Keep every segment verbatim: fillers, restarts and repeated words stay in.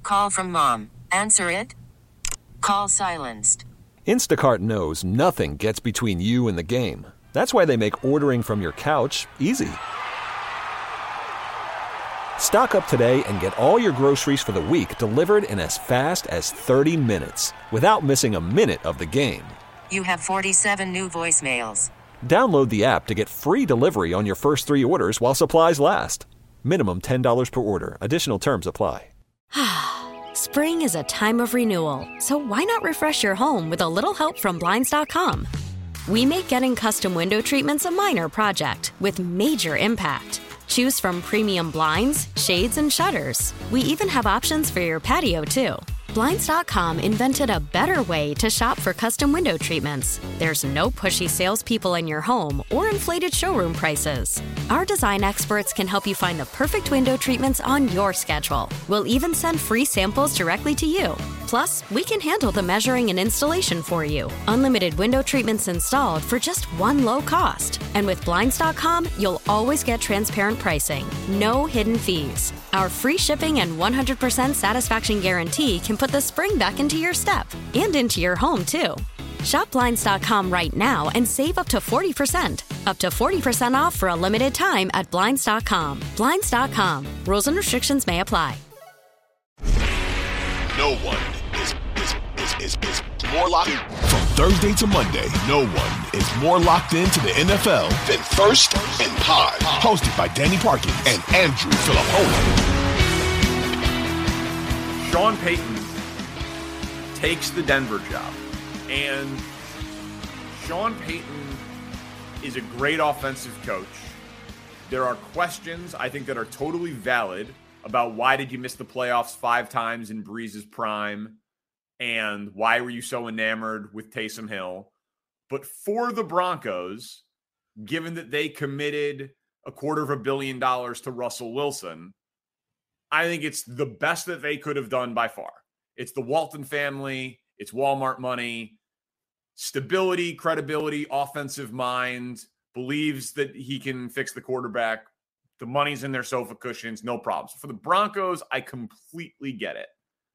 Call from mom. Answer it. Call silenced. Instacart knows nothing gets between you and the game. That's why they make ordering from your couch easy. Stock up today and get all your groceries for the week delivered in as fast as thirty minutes without missing a minute of the game. You have forty-seven new voicemails. Download the app to get free delivery on your first three orders while supplies last. Minimum ten dollars per order. Additional terms apply. Spring is a time of renewal, so why not refresh your home with a little help from Blinds dot com? We make getting custom window treatments a minor project with major impact. Choose from premium blinds, shades, and shutters. We even have options for your patio, too. Blinds dot com invented a better way to shop for custom window treatments. There's no pushy salespeople in your home or inflated showroom prices. Our design experts can help you find the perfect window treatments on your schedule. We'll even send free samples directly to you. Plus, we can handle the measuring and installation for you. Unlimited window treatments installed for just one low cost. And with Blinds dot com, you'll always get transparent pricing. No hidden fees. Our free shipping and one hundred percent satisfaction guarantee can put the spring back into your step and into your home, too. Shop Blinds dot com right now and save up to forty percent. Up to forty percent off for a limited time at Blinds dot com. Blinds dot com. Rules and restrictions may apply. No one is, is, is, is, is more locked in. From Thursday to Monday, no one is more locked into the N F L than First and Pod. Hosted by Danny Parkins and Andrew Filippone. Sean Payton takes the Denver job. And Sean Payton is a great offensive coach. There are questions, I think, that are totally valid about why did you miss the playoffs five times in Breeze's prime, and why were you so enamored with Taysom Hill. But for the Broncos, given that they committed a quarter of a billion dollars to Russell Wilson, I think it's the best that they could have done by far. It's the Walton family. It's Walmart money. Stability, credibility, offensive mind, believes that he can fix the quarterback. The money's in their sofa cushions, no problems. For the Broncos, I completely get it.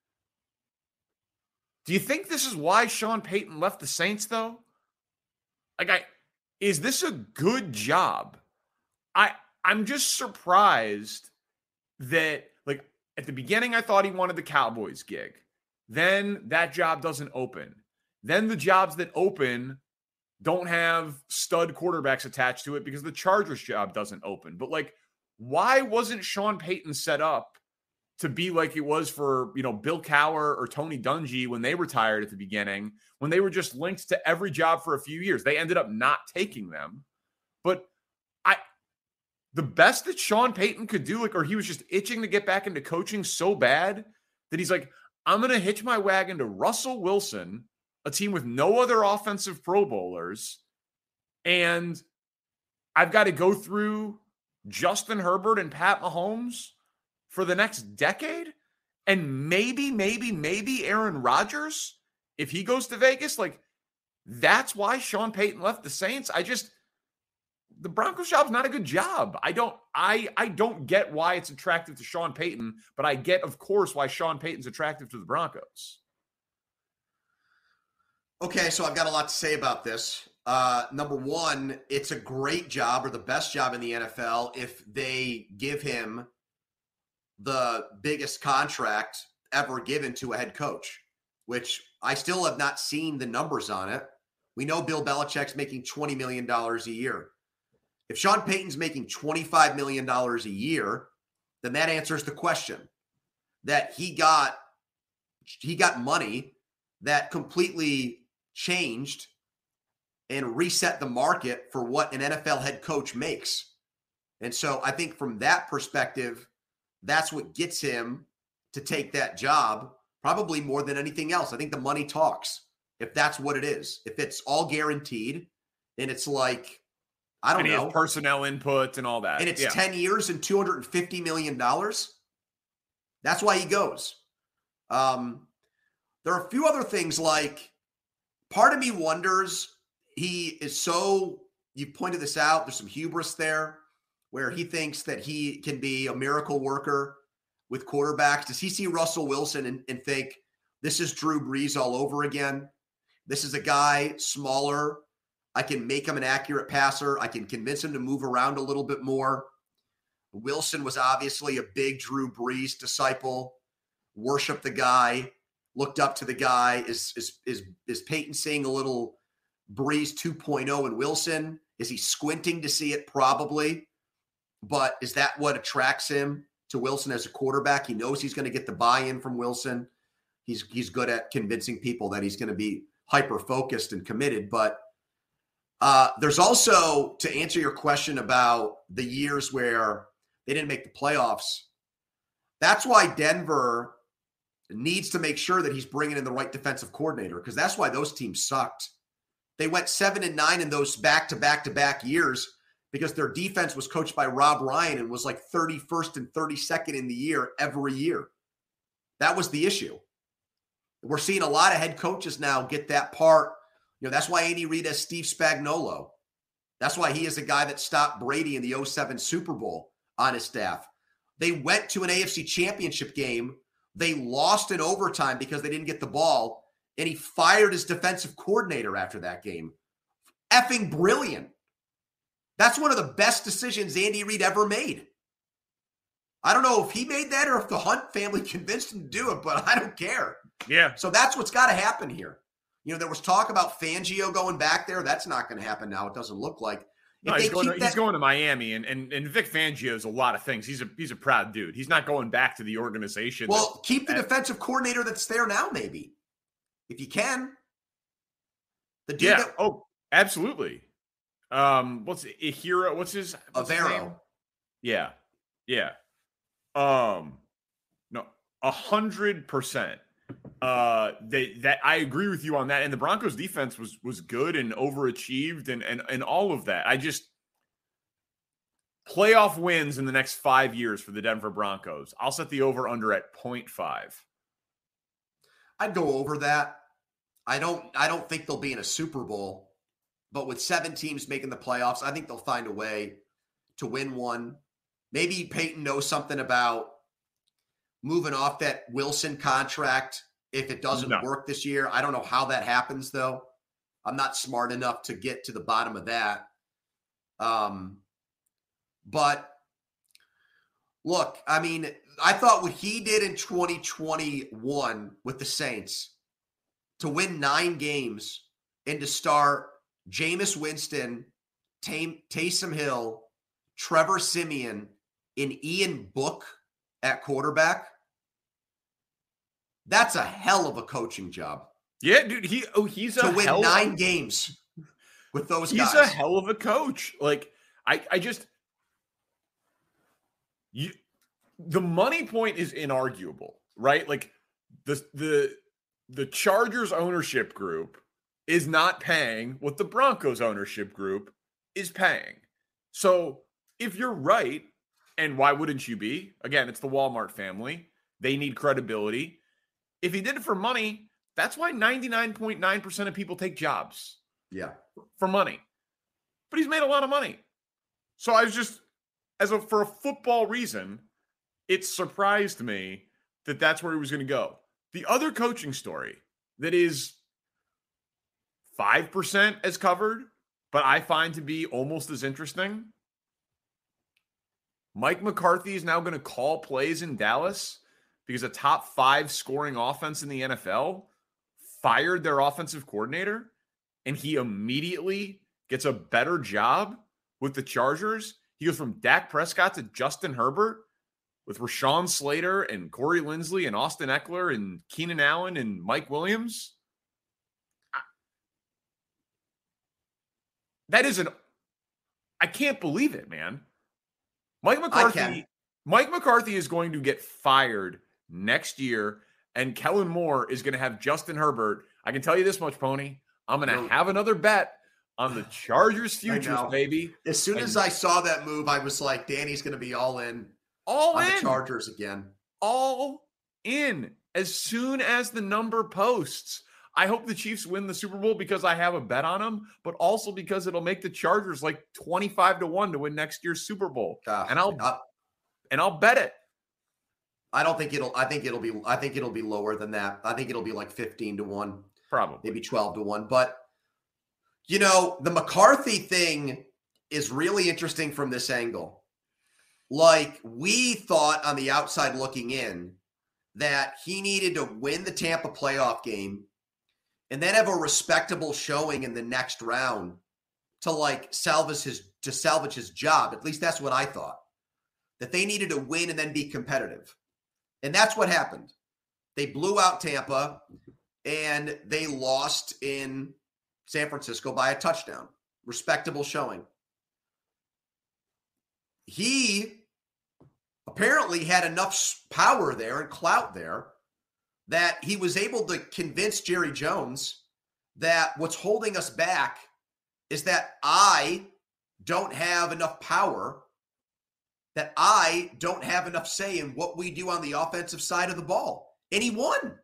Do you think this is why Sean Payton left the Saints, though? Like, I, is this a good job? I, I'm just surprised that, like, at the beginning, I thought he wanted the Cowboys gig. Then that job doesn't open. Then the jobs that open don't have stud quarterbacks attached to it because the Chargers job doesn't open. But, like, why wasn't Sean Payton set up to be like it was for, you know, Bill Cowher or Tony Dungy when they retired at the beginning, when they were just linked to every job for a few years? They ended up not taking them. But I, the best that Sean Payton could do, like, or he was just itching to get back into coaching so bad that he's like, I'm going to hitch my wagon to Russell Wilson, a team with no other offensive Pro Bowlers, and I've got to go through Justin Herbert and Pat Mahomes for the next decade, and maybe, maybe, maybe Aaron Rodgers if he goes to Vegas. Like, that's why Sean Payton left the Saints. I just, the Broncos job's not a good job. I don't, I, I don't get why it's attractive to Sean Payton, but I get, of course, why Sean Payton's attractive to the Broncos. Okay, so I've got a lot to say about this. Uh, number one, it's a great job, or the best job in the N F L, if they give him the biggest contract ever given to a head coach, which I still have not seen the numbers on it. We know Bill Belichick's making twenty million dollars a year. If Sean Payton's making twenty-five million dollars a year, then that answers the question that he got, he got money that completely changed and reset the market for what an N F L head coach makes. And so I think from that perspective, that's what gets him to take that job, probably more than anything else. I think the money talks, if that's what it is. If it's all guaranteed and it's like, I don't and he know. has personnel input and all that. And it's yeah. ten years and two hundred fifty million dollars. That's why he goes. Um, there are a few other things, like, part of me wonders, he is so, you pointed this out, there's some hubris there where he thinks that he can be a miracle worker. with quarterbacks? Does he see Russell Wilson and, and think, this is Drew Brees all over again? This is a guy smaller. I can make him an accurate passer. I can convince him to move around a little bit more. Wilson was obviously a big Drew Brees disciple, worshiped the guy, looked up to the guy. Is, is, is, is Peyton seeing a little Brees two point oh in Wilson? Is he squinting to see it? Probably. But is that what attracts him to Wilson as a quarterback? He knows he's going to get the buy-in from Wilson. He's he's good at convincing people that he's going to be hyper-focused and committed. But uh, there's also, to answer your question about the years where they didn't make the playoffs, that's why Denver needs to make sure that he's bringing in the right defensive coordinator, because that's why those teams sucked. They went seven and nine in those back-to-back-to-back years because their defense was coached by Rob Ryan and was like thirty-first and thirty-second in the year every year. That was the issue. We're seeing a lot of head coaches now get that part. You know, that's why Andy Reid has Steve Spagnuolo. That's why he is the guy that stopped Brady in the oh seven Super Bowl on his staff. They went to an A F C championship game. They lost in overtime because they didn't get the ball, and he fired his defensive coordinator after that game. Effing brilliant. That's one of the best decisions Andy Reid ever made. I don't know if he made that or if the Hunt family convinced him to do it, but I don't care. Yeah. So that's what's got to happen here. You know, there was talk about Fangio going back there. That's not going to happen now. It doesn't look like. No, he's going, to, that, he's going to Miami, and, and and Vic Fangio is a lot of things. He's a he's a proud dude. He's not going back to the organization. Well, that, keep the that, defensive coordinator that's there now, maybe, if you can. The dude yeah. that, oh, absolutely. Um, what's Ihira? What's his? What's his name? Yeah, yeah. Um, no, a hundred percent. Uh, they that I agree with you on that. And the Broncos defense was was good and overachieved and and and all of that. I just playoff wins in the next five years for the Denver Broncos. I'll set the over under at point five. I'd go over that. I don't I don't think they'll be in a Super Bowl, but with seven teams making the playoffs, I think they'll find a way to win one. Maybe Peyton knows something about moving off that Wilson contract if it doesn't no. work this year. I don't know how that happens, though. I'm not smart enough to get to the bottom of that. Um, but look, I mean, I thought what he did in twenty twenty-one with the Saints to win nine games and to start Jameis Winston, Tay- Taysom Hill, Trevor Siemian, and Ian Book at quarterback, that's a hell of a coaching job. Yeah, dude. He oh, he's to a win hell nine of, games with those he's guys. He's a hell of a coach. Like I, I just you. The money point is inarguable, right? Like the the the Chargers ownership group is not paying what the Broncos ownership group is paying. So if you're right, and why wouldn't you be? Again, it's the Walmart family. They need credibility. If he did it for money, that's why ninety-nine point nine percent of people take jobs. Yeah. For money. But he's made a lot of money. So I was just, as a for a football reason, it surprised me that that's where he was going to go. The other coaching story that is five percent as covered, but I find to be almost as interesting. Mike McCarthy is now going to call plays in Dallas because a top five scoring offense in the N F L fired their offensive coordinator, and he immediately gets a better job with the Chargers. He goes from Dak Prescott to Justin Herbert with Rashawn Slater and Corey Linsley and Austin Eckler and Keenan Allen and Mike Williams. That is an – I can't believe it, man. Mike McCarthy, Mike McCarthy is going to get fired next year, and Kellen Moore is going to have Justin Herbert. I can tell you this much, Pony. I'm going to no. have another bet on the Chargers' futures, baby. As soon and, as I saw that move, I was like, Danny's going to be all in. All on in. The Chargers again. All in. As soon as the number posts. I hope the Chiefs win the Super Bowl because I have a bet on them, but also because it'll make the Chargers like twenty-five to one to win next year's Super Bowl. Uh, and I'll uh, and I'll bet it. I don't think it'll. I think it'll be. I think it'll be lower than that. I think it'll be like fifteen to one, probably maybe twelve to one. But you know, the McCarthy thing is really interesting from this angle. Like, we thought on the outside looking in that he needed to win the Tampa playoff game and then have a respectable showing in the next round to like salvage his to salvage his job. At least that's what I thought. That they needed to win and then be competitive. And that's what happened. They blew out Tampa and they lost in San Francisco by a touchdown. Respectable showing. He apparently had enough power there and clout there that he was able to convince Jerry Jones that what's holding us back is that I don't have enough power, that I don't have enough say in what we do on the offensive side of the ball. And he won.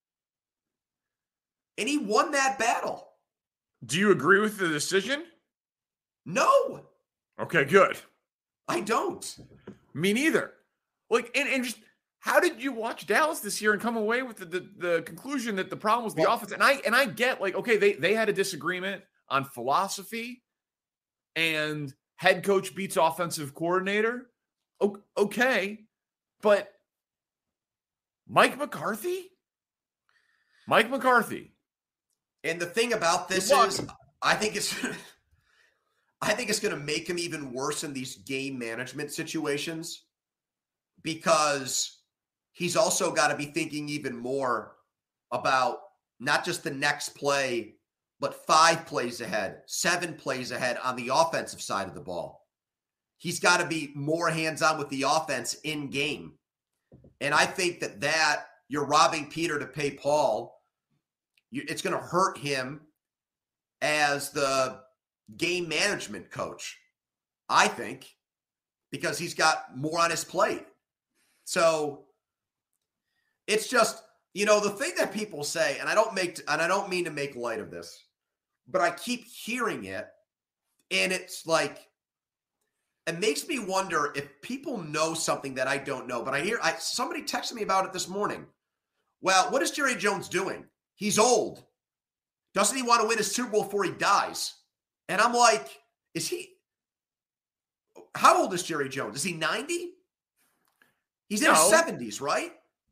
And he won that battle. Do you agree with the decision? No. Okay, good. I don't. Me neither. Like, and, and just how did you watch Dallas this year and come away with the, the, the conclusion that the problem was the well, offense? And I and I get like, okay, they they had a disagreement on philosophy, and head coach beats offensive coordinator. Okay, but Mike McCarthy, Mike McCarthy. And the thing about this is, I think it's. I think it's going to make him even worse in these game management situations because he's also got to be thinking even more about not just the next play, but five plays ahead, seven plays ahead on the offensive side of the ball. He's got to be more hands-on with the offense in game. And I think that that you're robbing Peter to pay Paul. It's going to hurt him as the game management coach, I think, because he's got more on his plate. So it's just, you know, the thing that people say, and I don't make, and I don't mean to make light of this, but I keep hearing it, and it's like, it makes me wonder if people know something that I don't know. But I hear, I somebody texted me about it this morning. Well, what is Jerry Jones doing? He's old. Doesn't he want to win a Super Bowl before he dies? And I'm like, is he, how old is Jerry Jones? Is he ninety? He's in no. his seventies, right?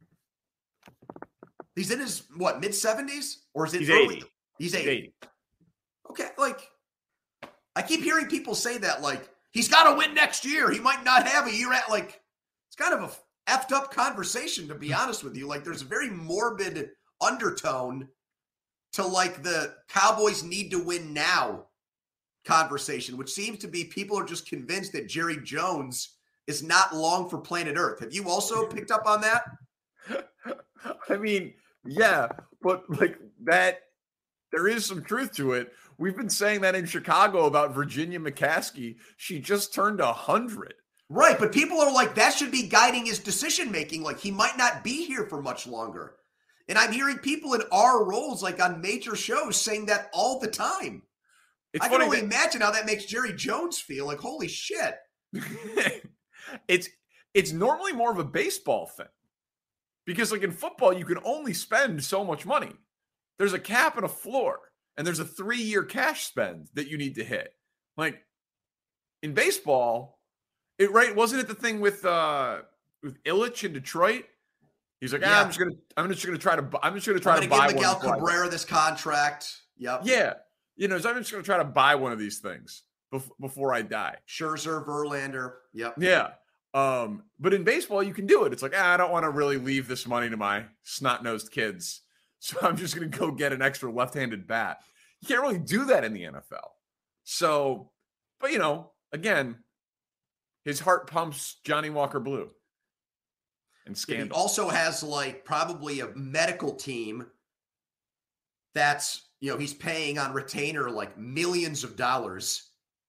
He's in his, what, mid-seventies? Or is it He's early? eighty. He's eighty. He's eighty. Okay, like, I keep hearing people say that, like, he's got to win next year. He might not have a year at, like, it's kind of a effed up conversation, to be honest with you. Like, there's a very morbid undertone to, like, the Cowboys need to win now conversation, which seems to be people are just convinced that Jerry Jones is not long for planet Earth. Have you also picked up on that? I mean, yeah, but like that, there is some truth to it. We've been saying that in Chicago about Virginia McCaskey. She just turned a hundred. Right, but people are like, that should be guiding his decision-making. Like, he might not be here for much longer. And I'm hearing people in our roles, like on major shows, saying that all the time. It's I can only that, imagine how that makes Jerry Jones feel. Like, holy shit. it's it's normally more of a baseball thing. Because, like, in football, you can only spend so much money. There's a cap and a floor. And there's a three-year cash spend that you need to hit. Like, in baseball, it right wasn't it the thing with uh, with Illich in Detroit? He's like, yeah. ah, I'm just gonna I'm just gonna try to I'm just gonna try I'm to gonna buy give Miguel one Cabrera this contract. Yep. Yeah. You know, so I'm just going to try to buy one of these things bef- before I die. Scherzer, Verlander. Yep. Yeah. Um, but in baseball, you can do it. It's like, ah, I don't want to really leave this money to my snot-nosed kids. So I'm just going to go get an extra left-handed bat. You can't really do that in the N F L. So, but, you know, again, his heart pumps Johnny Walker Blue. And scandal. He also has, like, probably a medical team that's, you know, he's paying on retainer like millions of dollars.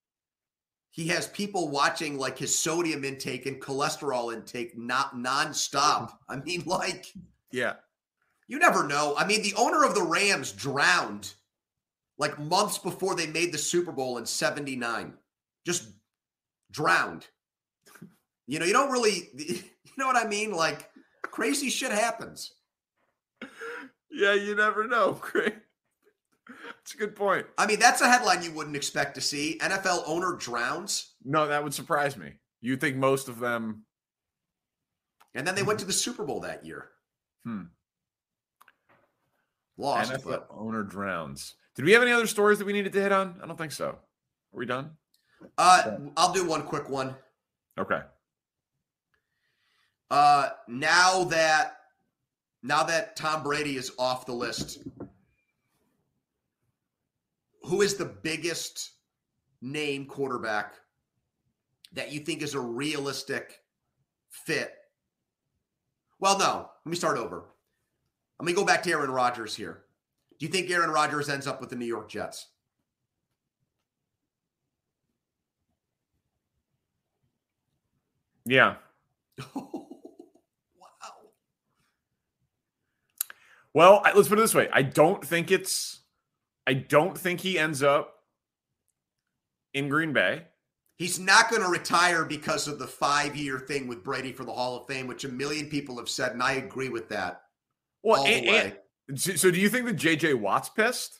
He has people watching like his sodium intake and cholesterol intake not nonstop. I mean, like, yeah, you never know. I mean, the owner of the Rams drowned like months before they made the Super Bowl in seventy-nine. Just drowned. You know, you don't really, you know what I mean? Like, Crazy shit happens. Yeah, you never know. Great. That's a good point. I mean, that's a headline you wouldn't expect to see. N F L owner drowns. No, that would surprise me. You think most of them. And then they went to the Super Bowl that year. Hmm. Lost. N F L but... owner drowns. Did we have any other stories that we needed to hit on? I don't think so. Are we done? Uh, I'll do one quick one. Okay. Uh, now that now that Tom Brady is off the list, who is the biggest name quarterback that you think is a realistic fit? Well, no. Let me start over. Let me go back to Aaron Rodgers here. Do you think Aaron Rodgers ends up with the New York Jets? Yeah. Wow. Well, I, let's put it this way. I don't think it's I don't think he ends up in Green Bay. He's not going to retire because of the five-year thing with Brady for the Hall of Fame, which a million people have said, and I agree with that. Well, all and, the way. And, so do you think that J J Watt's pissed?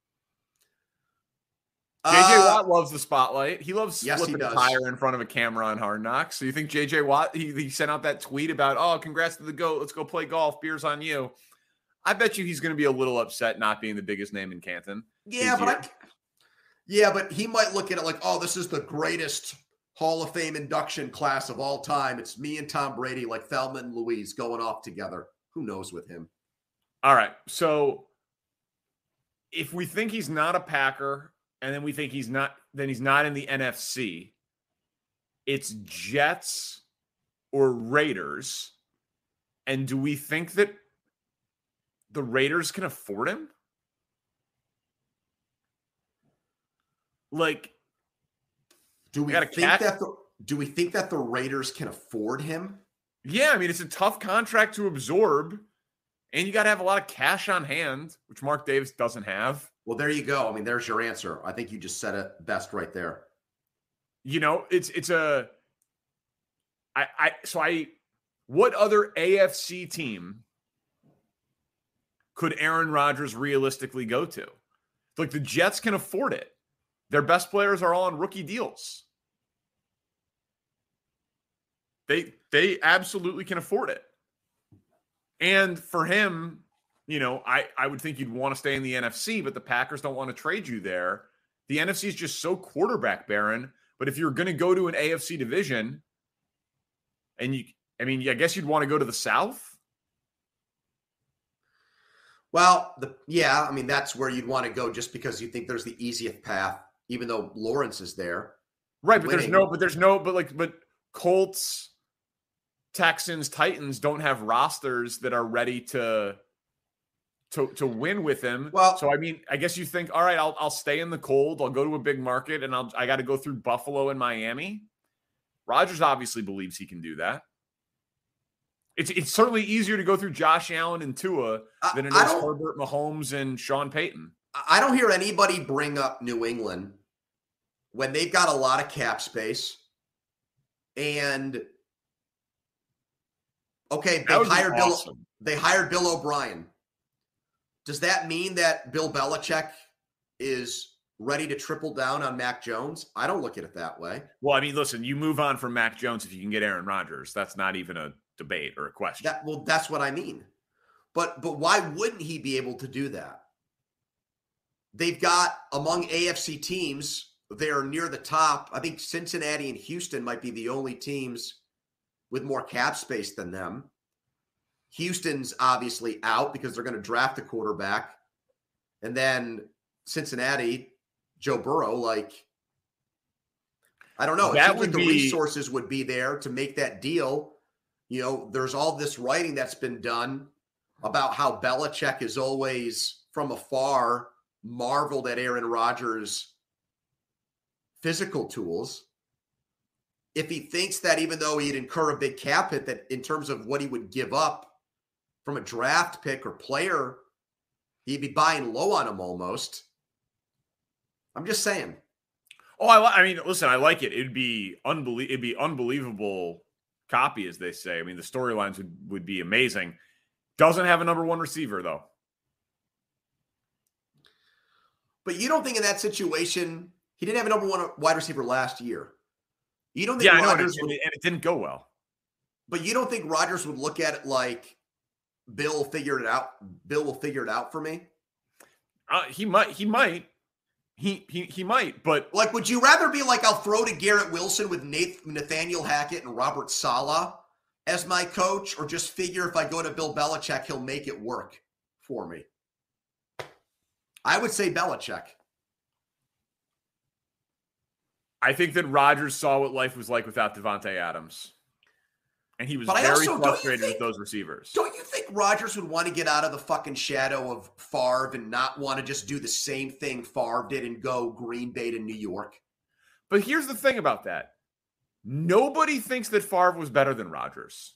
Uh, J J Watt loves the spotlight. He loves yes, flipping he a does. tire in front of a camera on Hard Knocks. So you think J J Watt, he, he sent out that tweet about, oh, congrats to the GOAT. Let's go play golf. Beers on you. I bet you he's going to be a little upset not being the biggest name in Canton. Yeah, but I, yeah, but he might look at it like, oh, this is the greatest Hall of Fame induction class of all time. It's me and Tom Brady, like Thelma and Louise, going off together. Who knows with him? All right. So if we think he's not a Packer, and then we think he's not, then he's not in the N F C, it's Jets or Raiders. And do we think that the Raiders can afford him? Like, do we think catch- that the do we think that the Raiders can afford him? Yeah, I mean, it's a tough contract to absorb, and you got to have a lot of cash on hand, which Mark Davis doesn't have. Well, there you go. I mean, there's your answer. I think you just said it best right there. You know, it's it's a I I so I what other A F C team could Aaron Rodgers realistically go to? Like, the Jets can afford it. Their best players are all on rookie deals. They they absolutely can afford it. And for him, you know, I, I would think you'd want to stay in the N F C, but the Packers don't want to trade you there. The N F C is just so quarterback barren. But if you're going to go to an A F C division, and you, I mean, I guess you'd want to go to the South. Well, the yeah, I mean, that's where you'd want to go just because you think there's the easiest path, even though Lawrence is there. Right, but winning. there's no, but there's no, but like, but Colts, Texans, Titans don't have rosters that are ready to to to win with him. Well, so I mean, I guess you think, all right, I'll I'll stay in the cold. I'll go to a big market, and I'll I got to go through Buffalo and Miami. Rodgers obviously believes he can do that. It's it's certainly easier to go through Josh Allen and Tua than it is Herbert, Mahomes, and Sean Payton. I don't hear anybody bring up New England when they've got a lot of cap space. And okay, they hired awesome. Bill. They hired Bill O'Brien. Does that mean that Bill Belichick is ready to triple down on Mac Jones? I don't look at it that way. Well, I mean, listen, you move on from Mac Jones if you can get Aaron Rodgers. That's not even a debate or a question. That, well, that's what I mean. But but why wouldn't he be able to do that? They've got, among A F C teams, they're near the top. I think Cincinnati and Houston might be the only teams with more cap space than them. Houston's obviously out because they're going to draft a quarterback. And then Cincinnati, Joe Burrow, like, I don't know. It seems like the resources would be there to make that deal. You know, there's all this writing that's been done about how Belichick is always, from afar, marveled at Aaron Rodgers' physical tools. If he thinks that even though he'd incur a big cap hit, that in terms of what he would give up from a draft pick or player, he'd be buying low on him almost. I'm just saying. Oh, I, I mean, listen, I like it. It'd be unbelie- It'd be unbelievable copy, as they say. I mean, the storylines would, would be amazing. Doesn't have a number one receiver, though. But you don't think in that situation, he didn't have a number one wide receiver last year. You don't think yeah, Rodgers I know, and, it, and it didn't go well. But you don't think Rodgers would look at it like, Bill will figure it out. Bill will figure it out for me? Uh, he might. He might. He, he he might, but... Like, would you rather be like, I'll throw to Garrett Wilson with Nath- Nathaniel Hackett and Robert Saleh as my coach, or just figure if I go to Bill Belichick, he'll make it work for me? I would say Belichick. I think that Rodgers saw what life was like without Devontae Adams. And he was but very also, frustrated think, with those receivers. Don't you think Rodgers would want to get out of the fucking shadow of Favre and not want to just do the same thing Favre did and go Green Bay to New York? But here's the thing about that. Nobody thinks that Favre was better than Rodgers.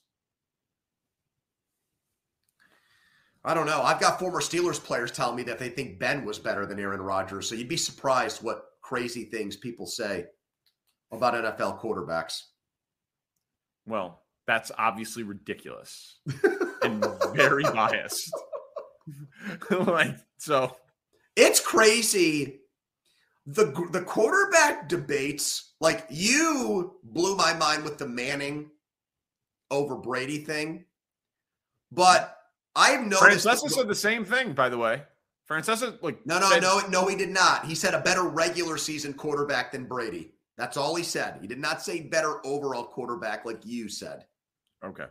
I don't know. I've got former Steelers players telling me that they think Ben was better than Aaron Rodgers. So you'd be surprised what crazy things people say about N F L quarterbacks. Well, that's obviously ridiculous and very biased. like, so. It's crazy. The, the quarterback debates, like you blew my mind with the Manning over Brady thing. But I've noticed. Francesa said the same thing, by the way. Francesa, like. No, no, said, no, no, he did not. He said a better regular season quarterback than Brady. That's all he said. He did not say better overall quarterback like you said. Okay.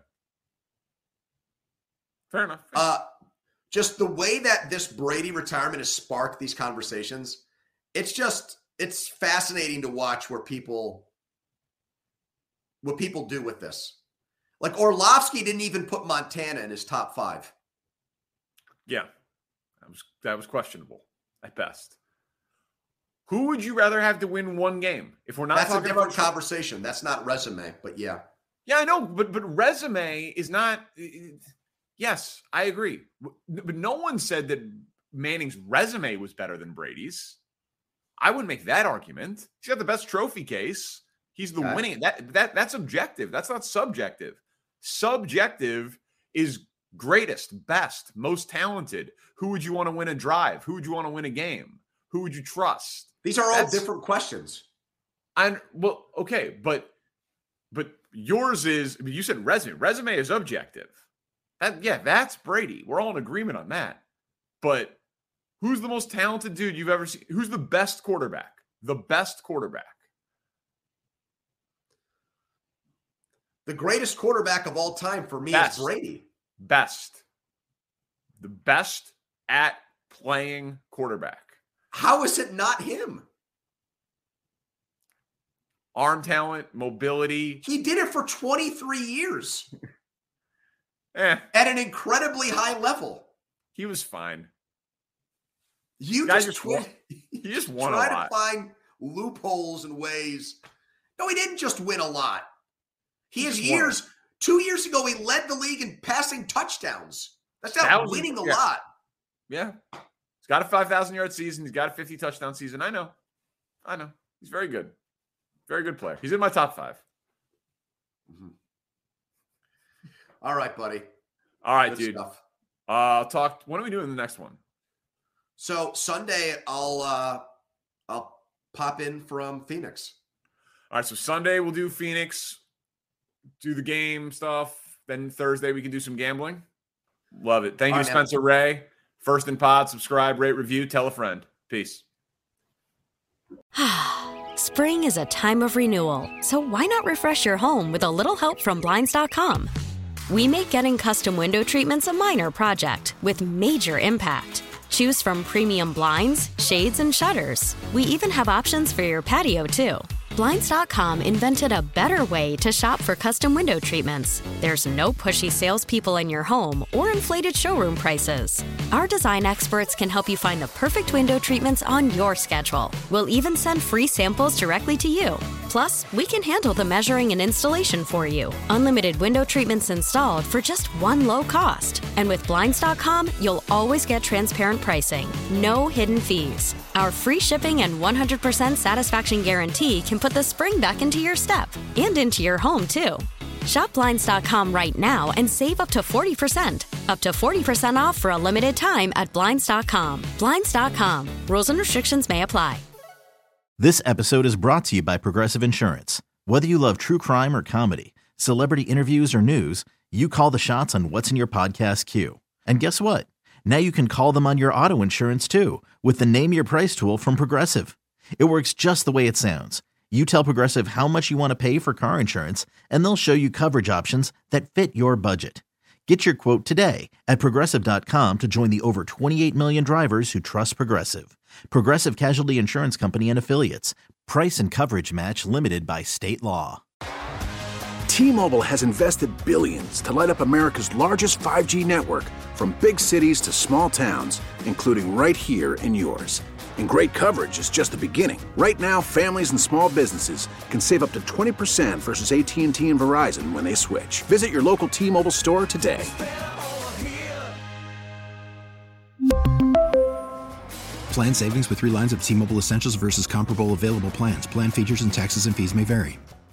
Fair enough. Uh, just the way that this Brady retirement has sparked these conversations, it's just, it's fascinating to watch where people, what people do with this. Like Orlovsky didn't even put Montana in his top five. Yeah. That was, that was questionable at best. Who would you rather have to win one game? If we're not That's a talking different about conversation. That's not resume, but yeah. Yeah, I know, but but resume is not. Yes, I agree. But no one said that Manning's resume was better than Brady's. I wouldn't make that argument. He's got the best trophy case. He's the Okay. winning. That that that's objective. That's not subjective. Subjective is greatest, best, most talented. Who would you want to win a drive? Who would you want to win a game? Who would you trust? These are all That's- different questions. And well, okay, but but yours is. You said resume. Resume is objective. That yeah, that's Brady. We're all in agreement on that. But who's the most talented dude you've ever seen? Who's the best quarterback? The best quarterback. The greatest quarterback of all time for me Best. is Brady. Best. The best at playing quarterback. How is it not him? Arm talent, mobility. He did it for twenty-three years Eh, at an incredibly high level. he was fine. You Guy just, just twi- won- He just won a try lot. to find loopholes and ways. No, he didn't just win a lot. He has just won. years. Two years ago, he led the league in passing touchdowns. That's not That was- winning a yeah. lot. Yeah. He's got a five thousand yard season. He's got a fifty touchdown season. I know. I know. He's very good. Very good player. He's in my top five. Mhm. All right, buddy. All right, Good dude. stuff. Uh, I'll talk. What are we doing in the next one? So Sunday, I'll uh, I'll pop in from Phoenix. All right. So Sunday we'll do Phoenix, do the game stuff. Then Thursday we can do some gambling. Love it. Thank All you, right, man. Spencer Ray. First in Pod. Subscribe, rate, review, tell a friend. Peace. Spring is a time of renewal, so why not refresh your home with a little help from Blinds dot com? We make getting custom window treatments a minor project with major impact. Choose from premium blinds, shades, and shutters. We even have options for your patio, too. Blinds dot com invented a better way to shop for custom window treatments. There's no pushy salespeople in your home or inflated showroom prices. Our design experts can help you find the perfect window treatments on your schedule. We'll even send free samples directly to you. Plus, we can handle the measuring and installation for you. Unlimited window treatments installed for just one low cost. And with Blinds dot com, you'll always get transparent pricing. No hidden fees. Our free shipping and one hundred percent satisfaction guarantee can put the spring back into your step and into your home, too. Shop Blinds dot com right now and save up to forty percent. Up to forty percent off for a limited time at Blinds dot com. Blinds dot com. Rules and restrictions may apply. This episode is brought to you by Progressive Insurance. Whether you love true crime or comedy, celebrity interviews or news, you call the shots on what's in your podcast queue. And guess what? Now you can call them on your auto insurance too with the Name Your Price tool from Progressive. It works just the way it sounds. You tell Progressive how much you want to pay for car insurance, and they'll show you coverage options that fit your budget. Get your quote today at Progressive dot com to join the over twenty-eight million drivers who trust Progressive. Progressive Casualty Insurance Company and Affiliates. Price and coverage match limited by state law. T-Mobile has invested billions to light up America's largest five G network, from big cities to small towns, including right here in yours. And great coverage is just the beginning. Right now, families and small businesses can save up to twenty percent versus A T and T and Verizon when they switch. Visit your local T-Mobile store today. Plan savings with three lines of T-Mobile Essentials versus comparable available plans. Plan features and taxes and fees may vary.